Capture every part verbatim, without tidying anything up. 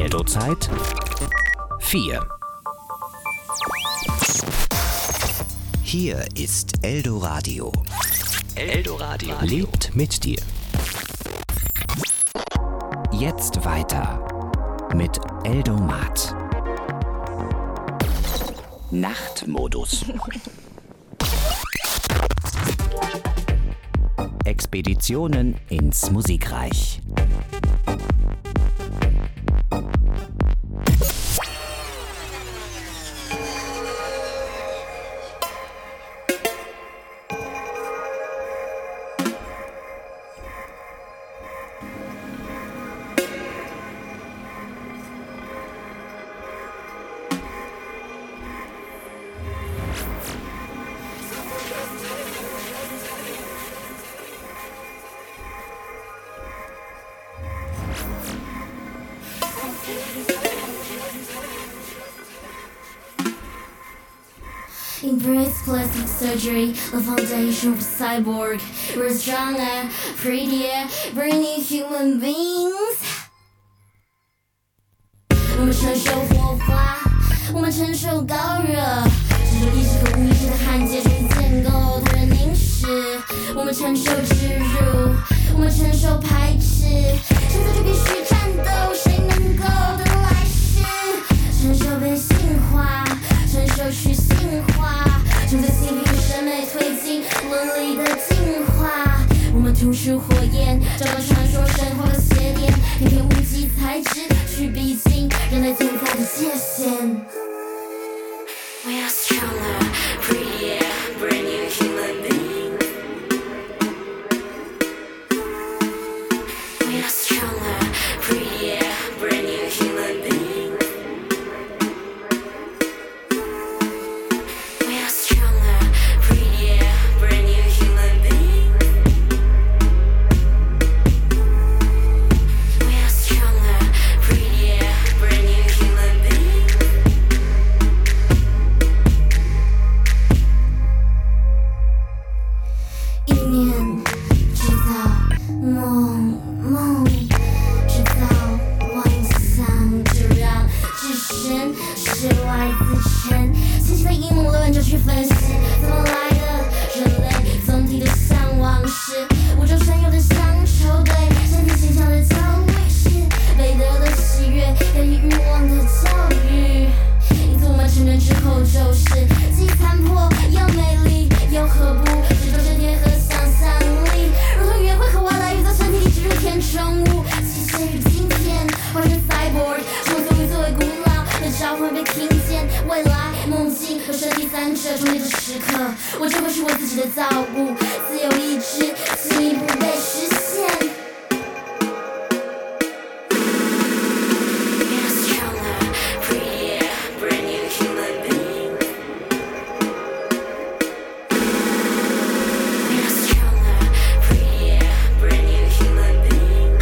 Eldo-Zeit vier. Hier ist Eldoradio. Eldoradio lebt mit dir. Jetzt weiter mit Eldomat. Nachtmodus. Expeditionen ins Musikreich. Embrace plastic surgery, the foundation of cyborg. We're stronger, prettier, brainy human beings. 我们承受火花，我们承受高热，承受意识和无意识的焊接，终于建构他人凝视。我们承受植入，我们承受排斥，现在就必须战斗，谁能够得来世？承受被性化，承受去性化，正在性与审美推进伦理的进化。我们吐出火焰，找到传说神话的邪典，偏偏无机材质去逼近人类存在的界限。We are stronger, prettier, brand new human beings. We are stronger, prettier, brand new human beings. We are stronger, prettier, brand new human beings. We are stronger, prettier, brand new human beings. 一念制造梦，梦制造妄想，就让置身事外自沉。清晰的阴谋论就去分析怎么来的人类总体的向往是宇宙深有的乡愁，对身体形象的焦虑是美德的喜悦，给予欲望的教育。因此我们成人之后就是既残破又美丽，又何不只有这天和想象力，如同约会和外来语在身体里植入填充物，机械与晶片换成 cyborg， 创作语作为古老的召唤被听见，未来梦境和身体三者重叠的时刻，我就会是我自己的造物，自由意志进一步被实现。We are stronger, prettier, brand new human beings. We are stronger, prettier, brand new human beings.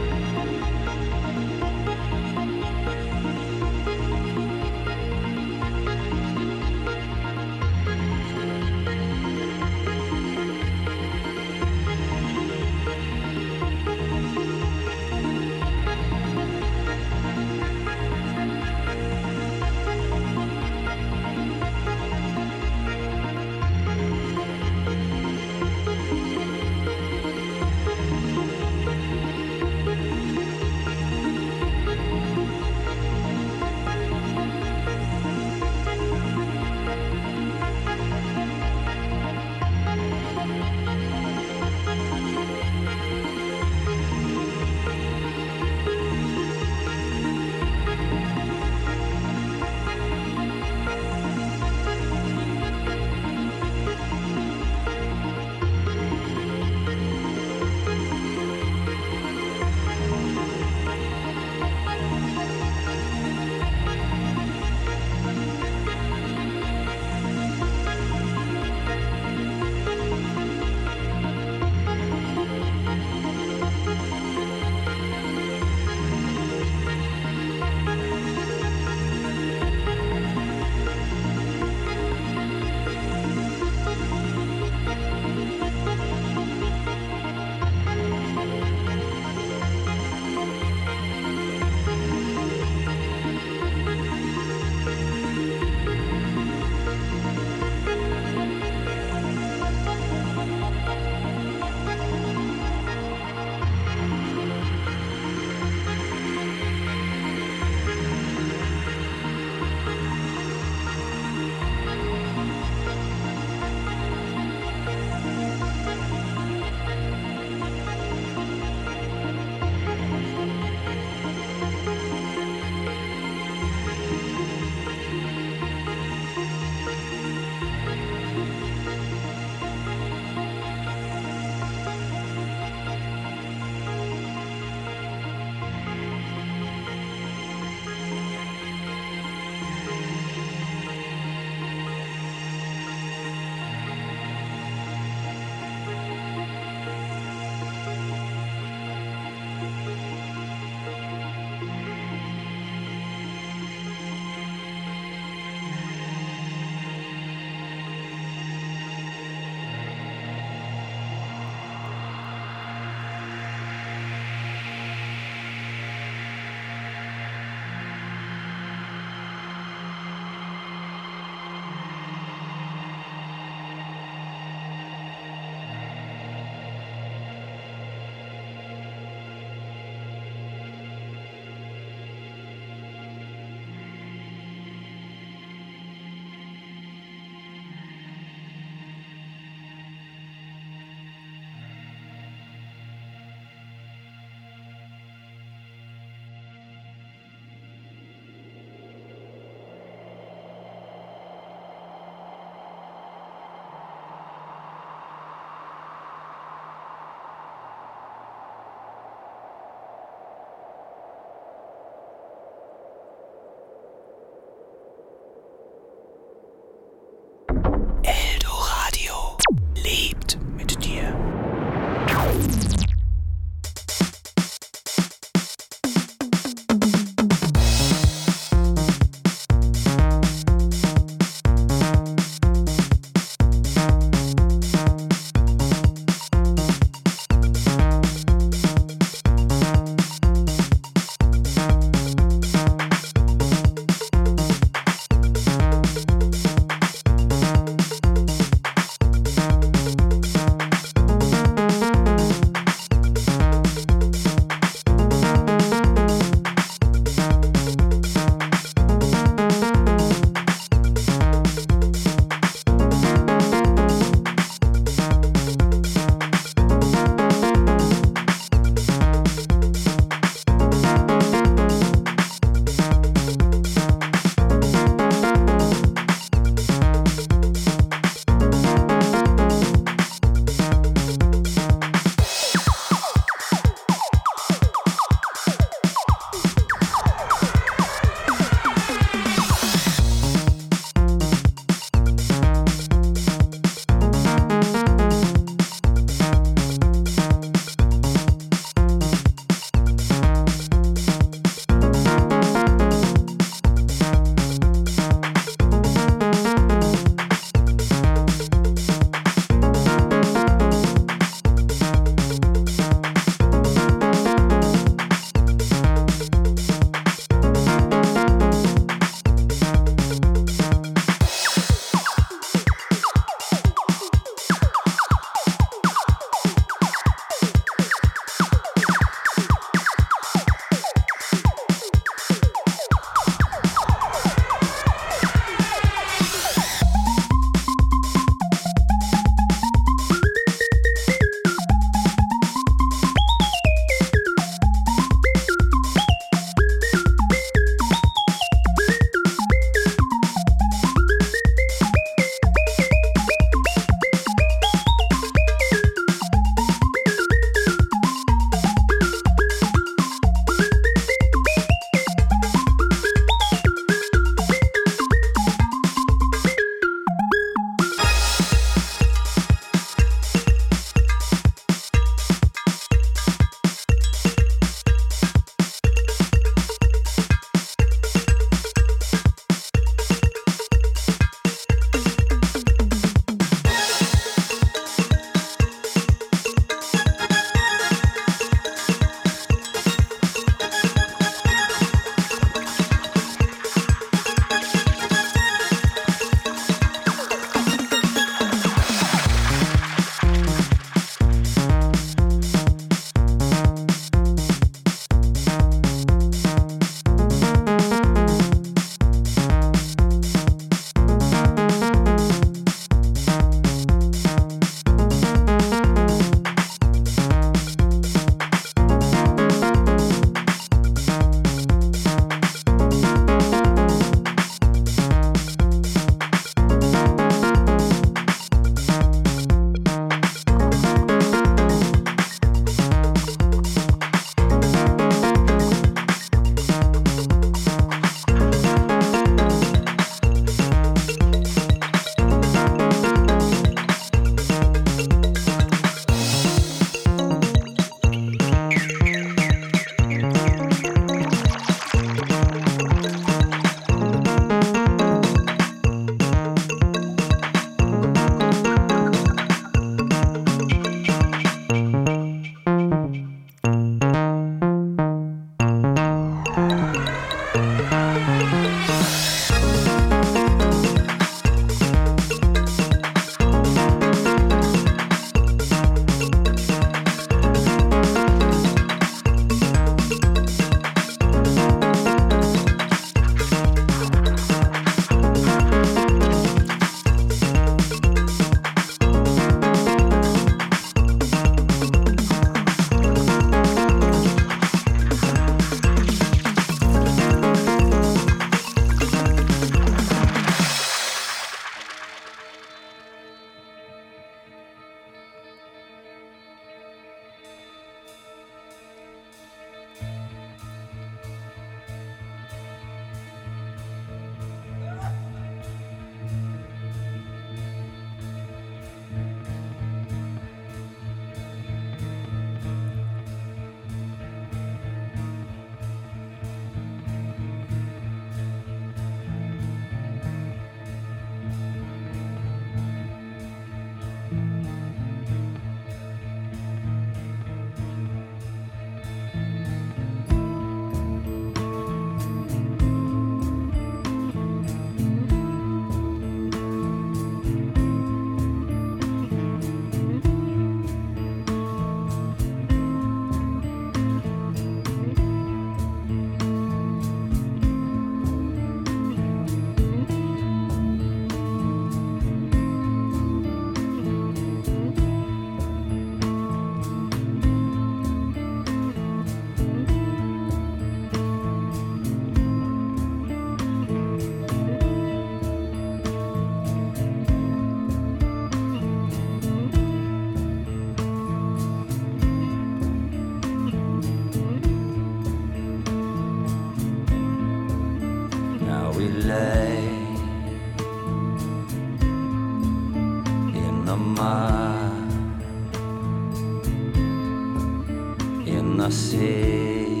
the sea,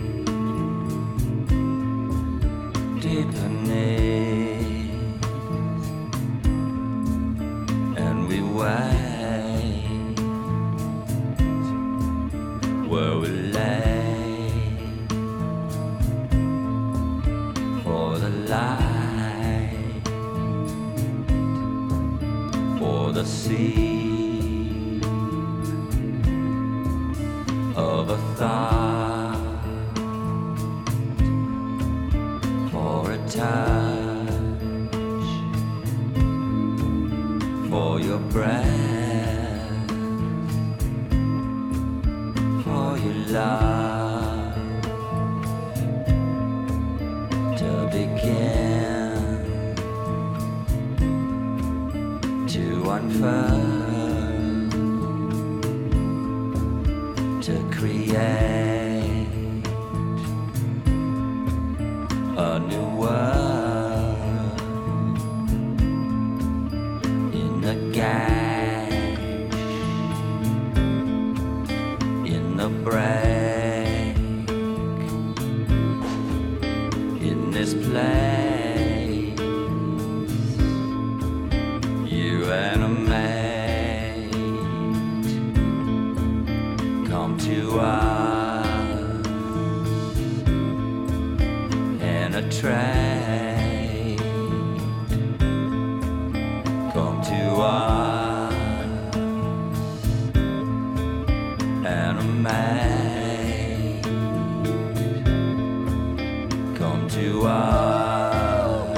deep beneath, and we wait where we lay for the light, for the sea of a thought, for a touch, for your breath, for your love to begin to unfurl, to create a new world in the gash, in the break, in this place you animate, come to us, penetrate, come to us, animate, come to us,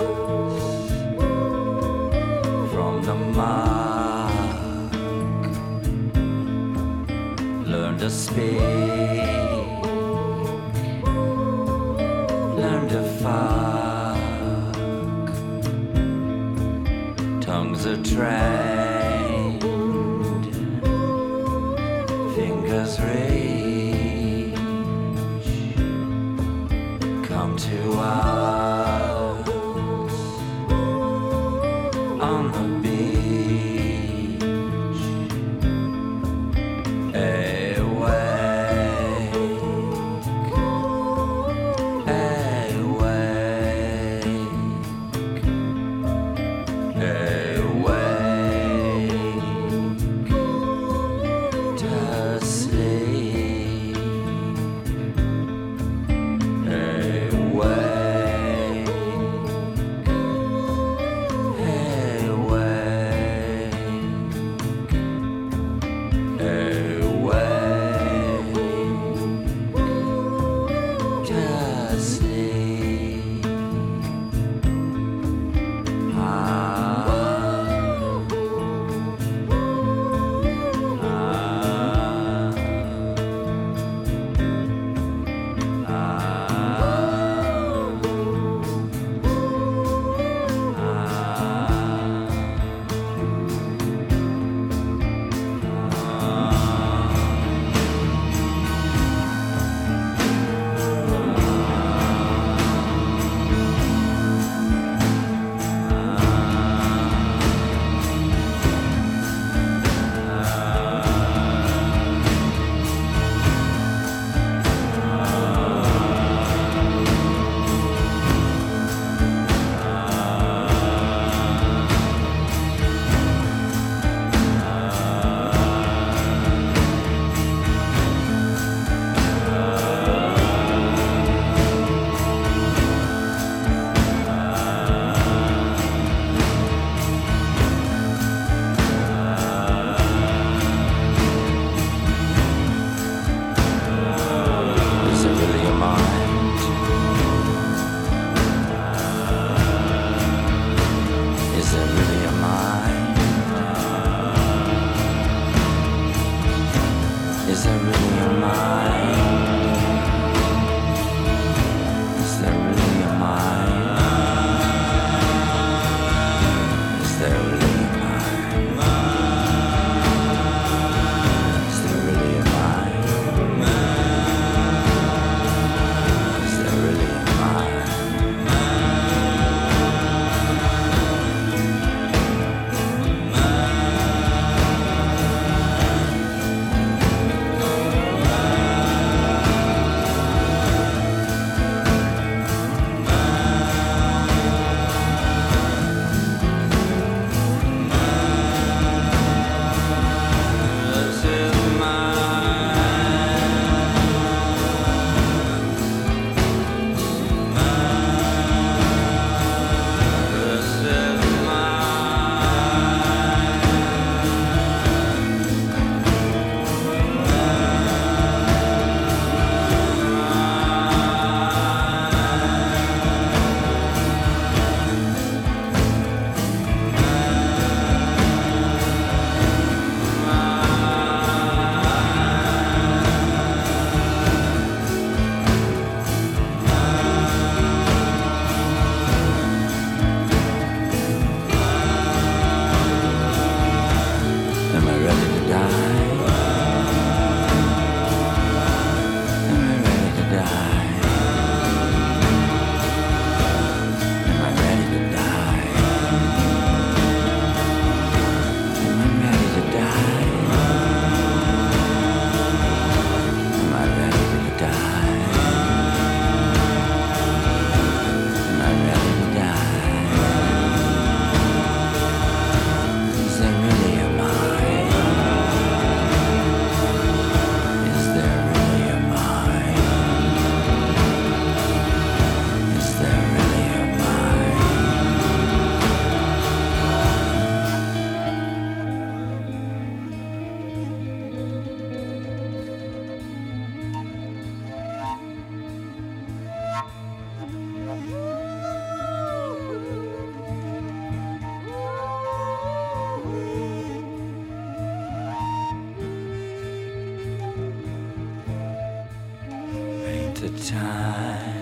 from the mark, learn to speak, learn to fuck, tongues are trained, fingers reach, come to us on the beach, awake, awake, to sleep, awake, awake, to sleep. Ah, is it really your mind? Is it really your mind? Is that really your mind? Is that really your mind? Is that really your mind? Is that really your mind? Is that really your mind? winter time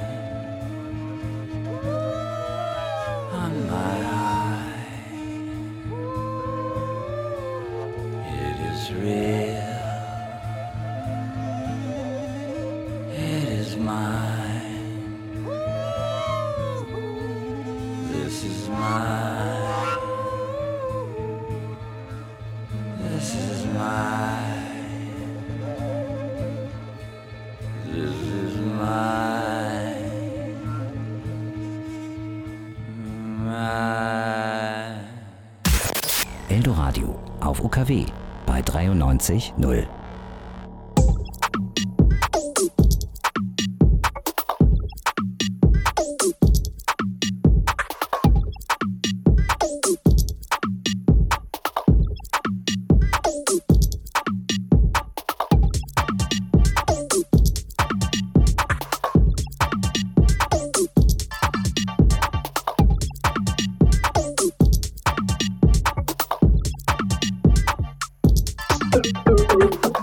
on my eye. It is real, it is mine. This is mine, this is mine, this is mine, mine. Eldoradio auf U K W bei dreiundneunzig Komma null. Thank you.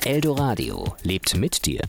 Eldoradio lebt mit dir.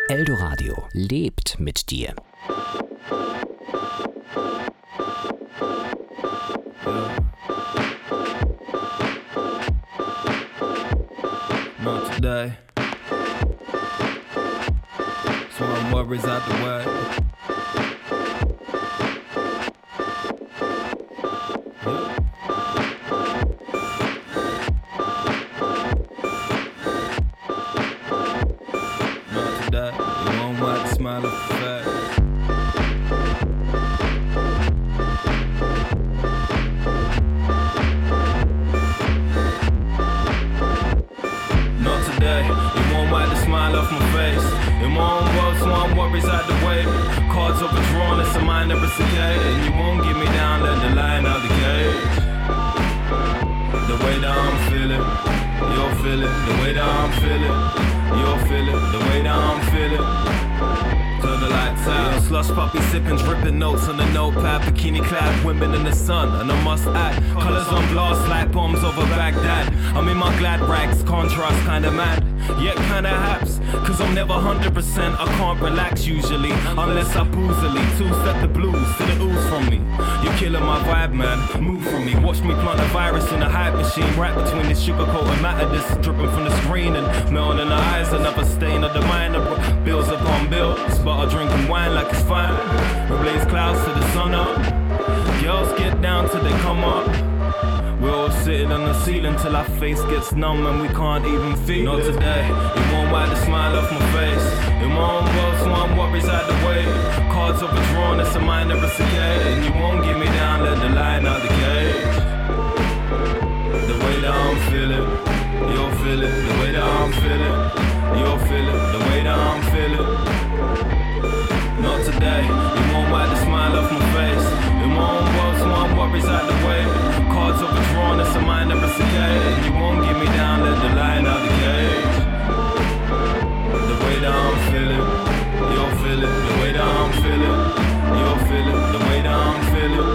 Eldoradio lebt mit dir. Not today. So my worries out the way. I can't relax usually, unless I boozily two-step the blues to the ooze from me. You're killing my vibe, man, move from me. Watch me plant a virus in a hype machine, right between this sugar-coated matter that's dripping from the screen and melting in the eyes. Another stain of the mind, bills upon bills. But I'm drinking wine like it's fine. Replace clouds to the sun up. Girls get down till they come up. We're all sitting on the ceiling till our face gets numb and we can't even feel. Not today, it won't wipe the smile off my face. In my own world, so I'm worries out the way. Cards overdrawn, it's a mind that reciprocate. And you won't get me down, let the line out the gate. The way that I'm feeling, you'll feel it. The way that I'm feeling, you'll feel it. The way that I'm feeling. Not today, it won't wipe the smile off my face. In my own world, so I'm worries out the way. Cards overdrawn, it's a mind that reciprocate. And you won't get me down, let the line out the gate. The way that I'm feeling, you'll feel it. The way that I'm feeling, you'll feel it. The way that I'm feeling.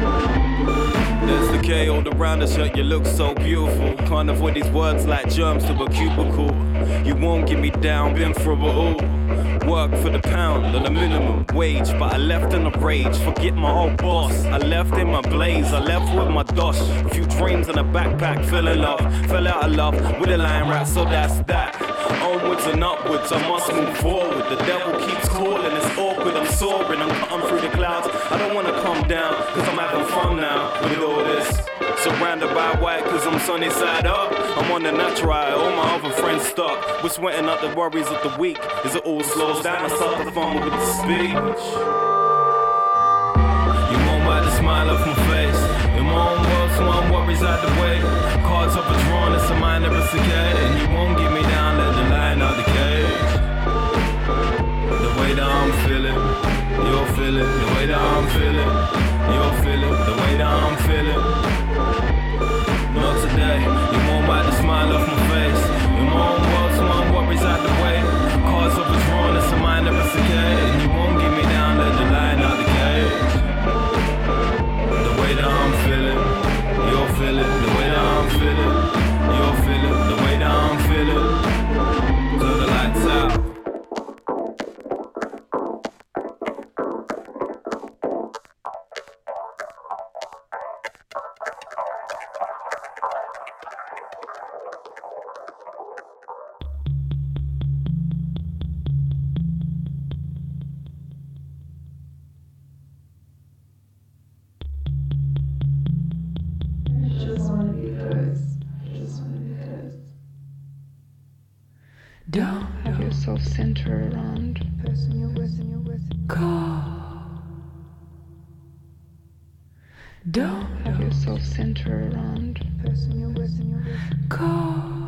There's the K all around the shirt, you look so beautiful. Can't avoid these words like germs to a cubicle. You won't get me down, been through it all. Work for the pound on the minimum wage, but I left in a rage. Forget my old boss, I left in my blaze. I left with my dosh, a few dreams in a backpack. Fell in love, fell out of love with a line rap, so that's that. Onwards and upwards, I must move forward. The devil keeps calling, it's awkward, I'm soaring. I'm cutting through the clouds, I don't wanna come down, cause I'm having fun now with all this. Surrounded by white, cause I'm sunny side up. I'm on the natural, all my other friends stuck. We're sweating out the worries of the week. As it all slows down, I start to fumble with the speech. You won't wipe the smile off my face. In my own world, so I'm worries out the way. Cards overdrawn, it's a mind that reciprocate. And you won't get me down, let the line out the cage. The way that I'm feeling, you'll feel it. The way that I'm feeling, you'll feel it. The way that I'm feeling. Not today, you won't wipe the smile off my face. In my own world, so I'm worries out the way. Cards overdrawn, it's a mind that reciprocate. And you won't get me down, let the line out the cage. The way that I'm feeling, you'll feel it. The way that I'm feeling, you'll feel it. The way that I'm feeling, till the lights out. Don't have yourself centered around the person you're with and you're with. Call. Don't have yourself centered around the person you're with and you're with. Call.